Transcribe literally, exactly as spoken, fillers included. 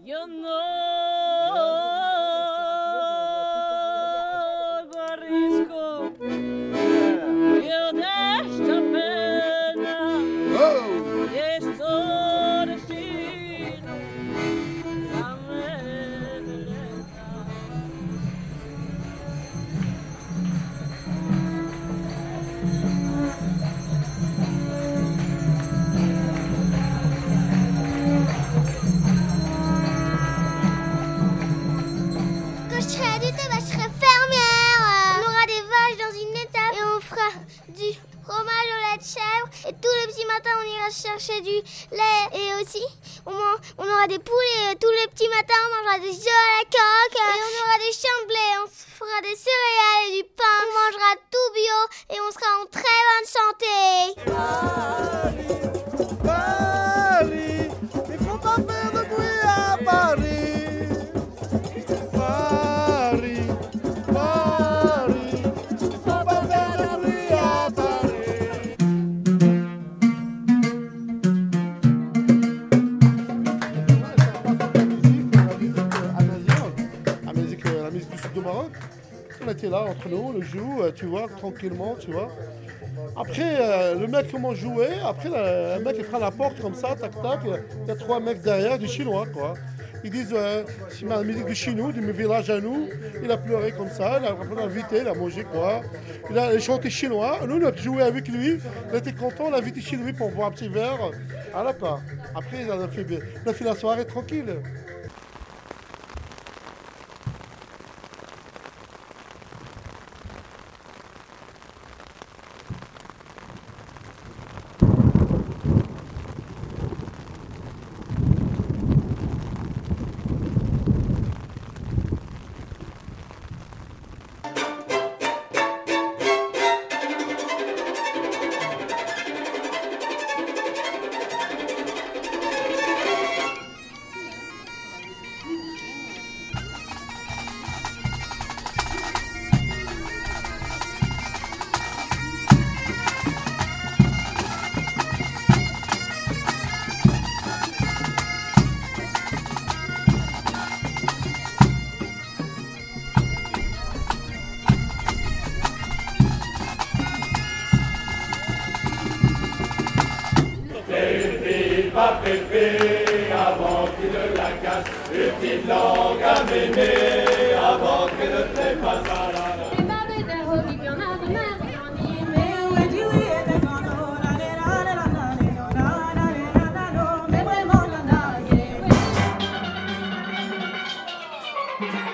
Chercher du lait et aussi on, man- on aura des poules et tous les petits matins on mangera des œufs à la coque et on aura des champs de blé, on se fera des céréales et du pain, on mangera tout bio et on sera en très bonne santé. Paris, Paris, il faut pas faire de bruit à Paris. Paris, Paris, il faut pas faire de bruit à Paris. On était là entre nous, on le joue, tu vois, tranquillement, tu vois. Après, euh, le mec comment jouer, après le, le mec il fera la porte comme ça, tac tac, il y a trois mecs derrière, du chinois quoi. Ils disent, euh, c'est ma musique du chinois, du village à nous. Il a pleuré comme ça, il a invité, il a mangé quoi. Il a chanté chinois, nous on a joué avec lui, il était content, on l'a invité chez lui pour boire un petit verre. Voilà quoi. Après, il a fait, il a fait la soirée tranquille. Pépé, avant qu'il ne la casse, une petite langue à mémé, avant qu'elle ne trépasse à la la.